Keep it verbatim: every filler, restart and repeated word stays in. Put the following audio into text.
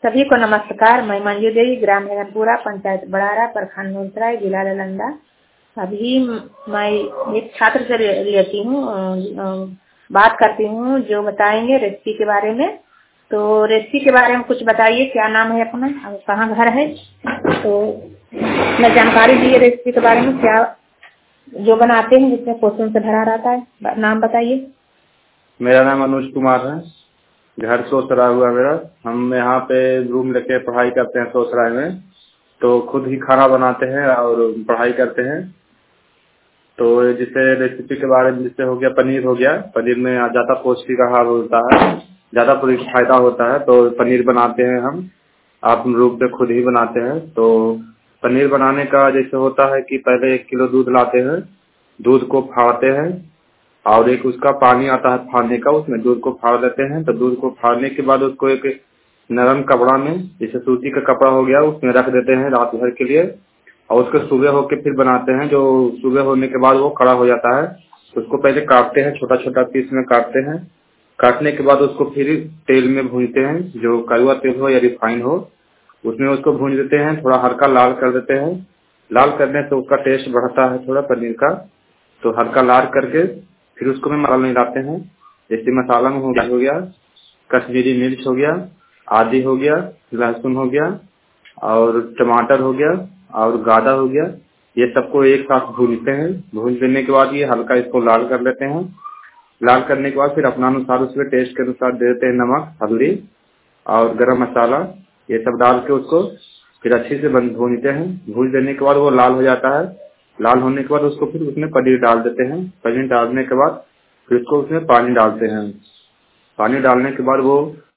सभी को नमस्कार। मैं मंजू देवी, ग्राम हेगनपुरा, पंचायत बड़ारा, प्रखंड नूरसराय, जिला नालंदा। अभी मैं एक छात्र से लेती हूँ, बात करती हूँ जो बताएंगे रेसिपी के बारे में। तो रेसिपी के बारे में कुछ बताइए, क्या नाम है अपना और कहाँ घर है? तो मैं जानकारी दी रेसिपी के बारे में, क्या जो बनाते हैं जिसमें पोषण से भरा रहता है। नाम बताइए। मेरा नाम अनुज कुमार है, घर सोसराय हुआ मेरा। हम यहाँ पे रूम लेके पढ़ाई करते हैं सोसराय में, तो खुद ही खाना बनाते हैं और पढ़ाई करते हैं। तो जिससे रेसिपी के बारे में जिससे हो गया पनीर हो गया, पनीर में ज़्यादा पौष्टिक आहार होता है, ज़्यादा फायदा होता है, तो पनीर बनाते हैं हम। आप रूम पे खुद ही बनाते हैं। तो पनीर बनाने का जैसे होता है कि पहले एक किलो दूध लाते हैं, दूध को फाड़ते हैं और एक उसका पानी आता है फाड़ने का, उसमें दूध को फाड़ देते हैं। तो दूध को फाड़ने के बाद उसको एक नरम कपड़ा में, जैसे सूती का कपड़ा हो गया, उसमें रख देते हैं रात भर के लिए, और उसको सुबह होके फिर बनाते हैं। जो सुबह होने के बाद वो कड़ा हो जाता है, तो उसको पहले काटते हैं, छोटा छोटा पीस में काटते हैं। काटने के बाद उसको फिर तेल में भूनते हैं, जो कड़वा तेल हो या रिफाइन हो, उसमें उसको भून देते हैं, थोड़ा हल्का लाल कर देते हैं। लाल करने से उसका टेस्ट बढ़ता है थोड़ा पनीर का। तो हल्का लाल करके फिर उसको में मसाला मिलाते हैं। जैसे मसाला में हो गया कश्मीरी मिर्च हो गया, आदि हो गया, लहसुन हो गया और टमाटर हो गया और गाजर हो गया, ये सबको एक साथ भूनते हैं। भून देने के बाद ये हल्का इसको लाल कर लेते हैं। लाल करने के बाद फिर अपना अनुसार उसमें टेस्ट के अनुसार दे देते हैं नमक, हल्दी और गरम मसाला, ये सब डाल के उसको फिर अच्छे से बंद भूनते हैं। भून देने के बाद वो लाल हो जाता है। लाल होने के बाद उसको फिर उसमें पनीर डाल देते हैं। पनीर डालने के बाद फिर उसको उसमें पानी डालते हैं। पानी डालने के बाद वो